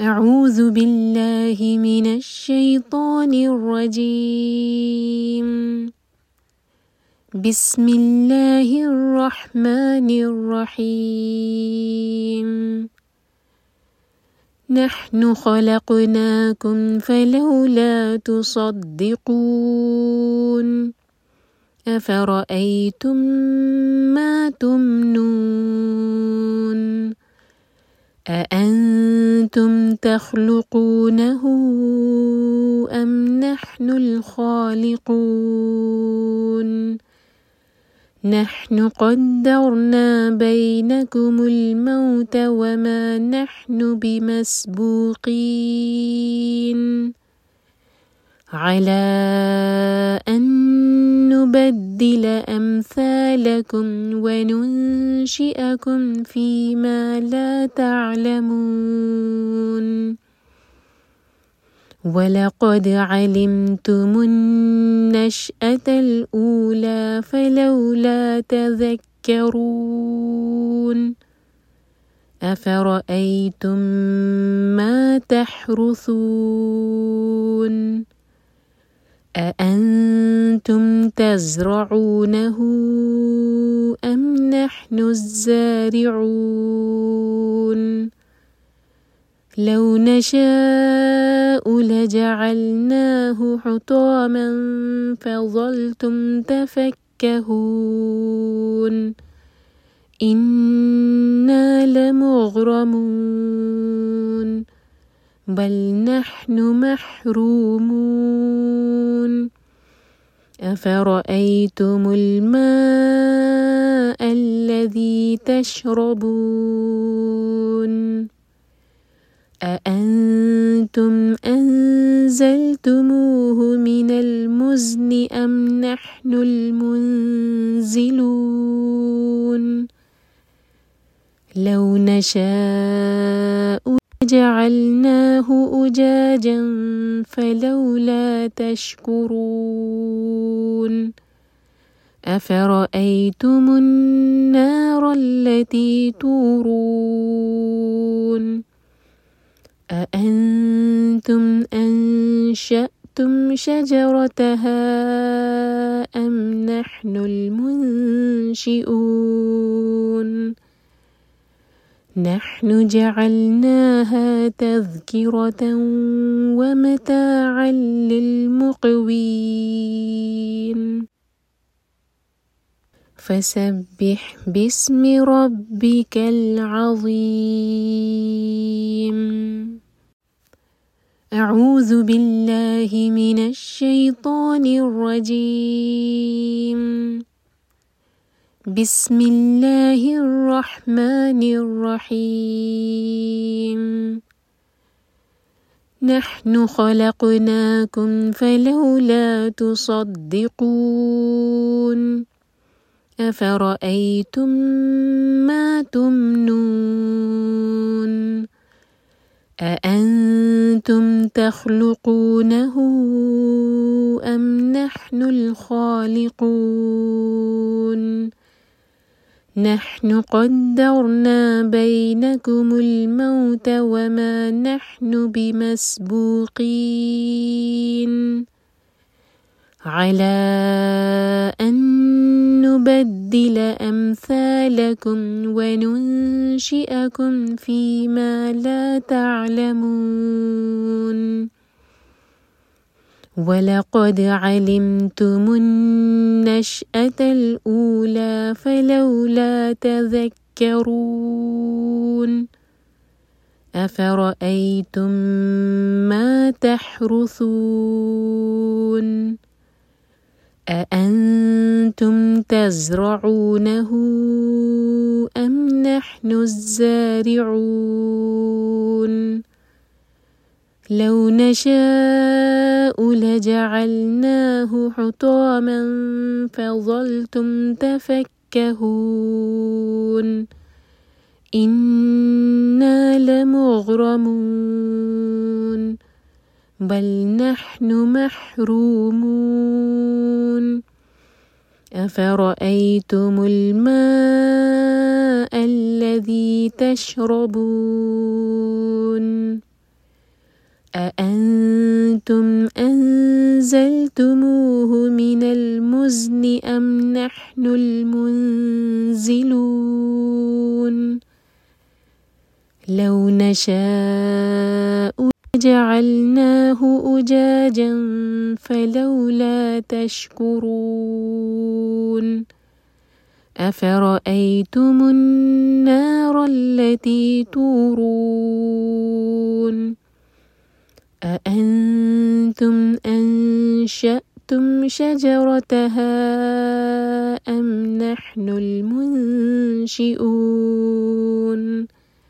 أعوذ بالله من الشيطان الرجيم. بسم الله الرحمن الرحيم. نحن خلقناكم فلولا تصدقون. أفرأيتم ما تمنون. أأنتم تخلقونه أم نحن الخالقون؟ نحن قدرنا بينكم الموت وما نحن بمسبوقين على أن نبدل أمثالكم وننشئكم فيما لا تعلمون. ولقد علمتم النشأة الأولى فلولا تذكرون. أفرأيتم ما تحرثون. أأنتم تزرعونه أم نحن الزارعون؟ لو نشاء لجعلناه حطاما فظلتم تفكهون. إنا لمغرمون بل نحن محرومون. أفرأيتم الماء الذي تشربون؟ أأنتم أنزلتموه من المزن أم نحن المنزلون؟ لو نشاء جعلناه أجاجا فلولا تشكرون. أفرأيتم النار التي تورون؟ أأنتم أنشأتم شجرتها أم نحن المنشئون؟ نحن جعلناها تذكرة ومتاعا للمقوين. فسبح باسم ربك العظيم. أعوذ بالله من الشيطان الرجيم. بسم الله الرحمن الرحيم. نحن خلقناكم فلولا تصدقون. أفرأيتم ما تمنون. أأنتم تخلقونه أم نحن الخالقون؟ نحن قدرنا بينكم الموت وما نحن بمسبوقين على أن نبدل أمثالكم وننشئكم فيما لا تعلمون. ولقد علمتم النشأة الأولى فلولا تذكرون. أفرأيتم ما تحرثون. أأنتم تزرعونه أم نحن الزارعون؟ لو نشاء لجعلناه حطاما فظلتم تفكهون. إنا لمغرمون بل نحن محرومون. أفرأيتم الماء الذي تشربون؟ أأنتم أنزلتموه من المزن أم نحن المنزلون لو نشاء جعلناه أجاجا فلولا تشكرون أفرأيتم النار التي تورون أأنتم أنشأتم شجرتها أم نحن المنشئون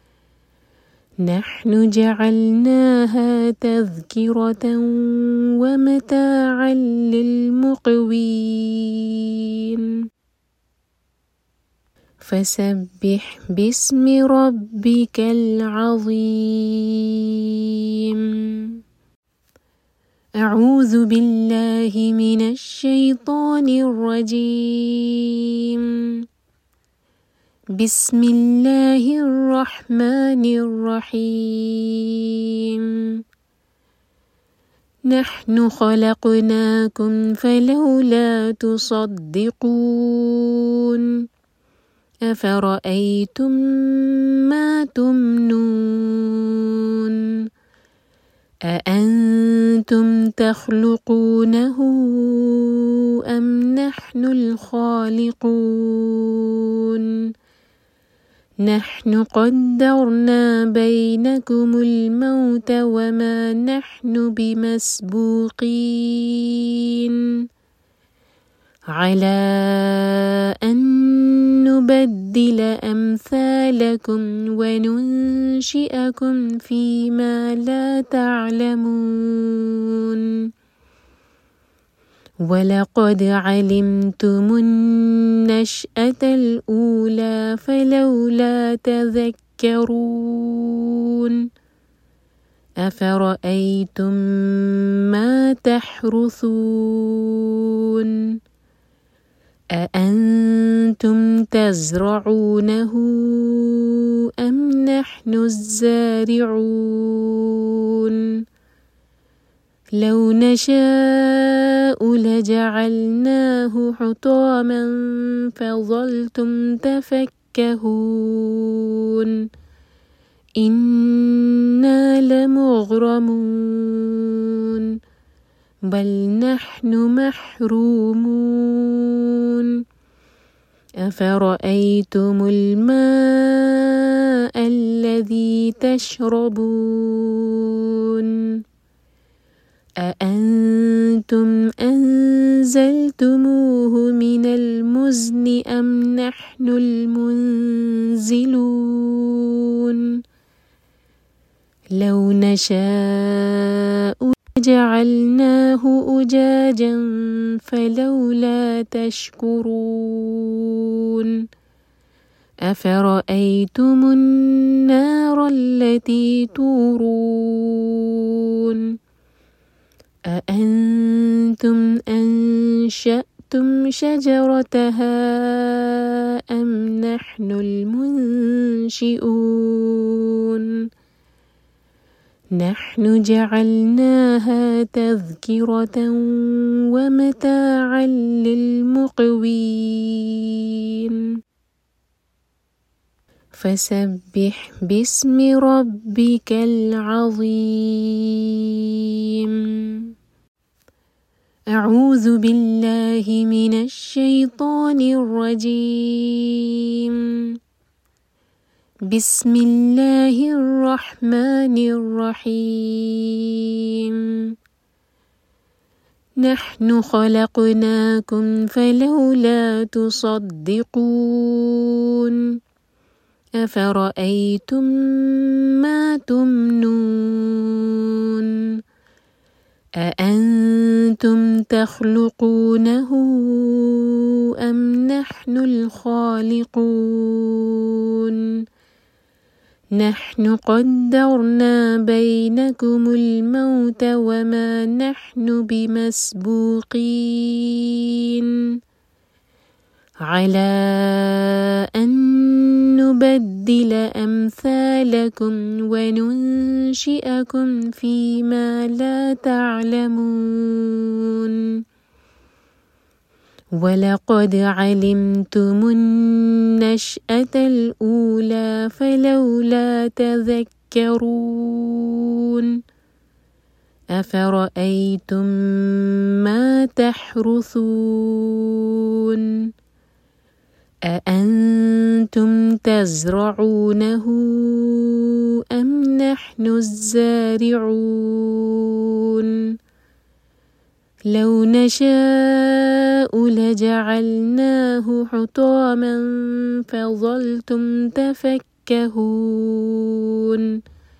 نحن جعلناها تذكرة ومتاعا للمقوين فسبح باسم ربك العظيم أعوذ بالله من الشيطان الرجيم بسم الله الرحمن الرحيم نحن خلقناكم فلولا تصدقون أفرأيتم ما تمنون أأنتم تخلقونه أم نحن الخالقون نحن قدرنا بينكم الموت وما نحن بمسبوقين على أن نبدل أمثالكم وننشئكم فيما لا تعلمون ولقد علمتم النشأة الأولى فلولا تذكرون أفرأيتم ما تحرثون أأنتم تزرعونه أم نحن الزارعون لو نشاء لجعلناه حطاما فظلتم تفكهون إنا لمغرمون بل نحن محرومون أفرأيتم الماء الذي تشربون أأنتم أنزلتموه من المزن أم نحن المنزلون لو نشاء جعلناه أجاجا فلولا تشكرون أفرأيتم النار التي تورون أأنتم أنشأتم شجرتها أم نحن المنشئون نحن جعلناها تذكرة ومتاعا للمقوين فسبح باسم ربك العظيم أعوذ بالله من الشيطان الرجيم بسم الله الرحمن الرحيم نحن خلقناكم فلولا تصدقون أفرأيتم ما تمنون أأنتم تخلقونه أم نحن الخالقون نحن قدرنا بينكم الموت وما نحن بمسبوقين على أن نبدل أمثالكم ينشئكم فيما لا تعلمون ولقد علمتم النشأة الأولى فلولا تذكرون أفرأيتم ما تحرثون أأنتم تزرعونه أم نحن الزارعون لو نشاء لجعلناه حطاما فظلتم تفكهون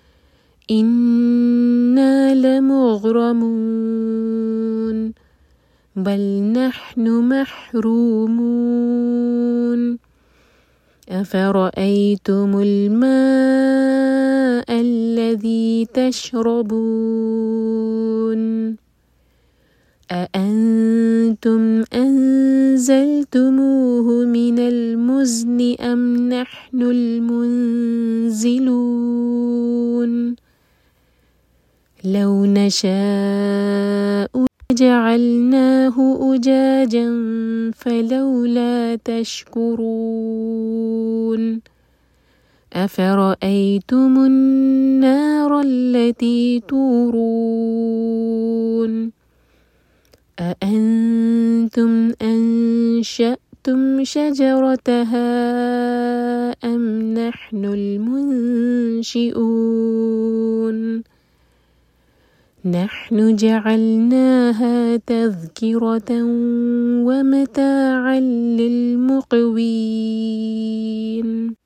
إنا لمغرمون بل نحن محرومون أفرأيتم الماء الذي تشربون أأنتم أنزلتموه من المزن أم نحن المنزلون لو نشاء جعلناه أجاجا فلولا تشكرون أفرأيتم النار التي تورون أأنتم أنشأتم شجرتها أم نحن المنشئون نحن جعلناها تذكرة ومتاعا للمقوين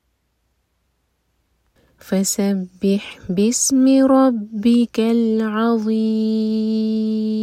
فسبح باسم ربك العظيم.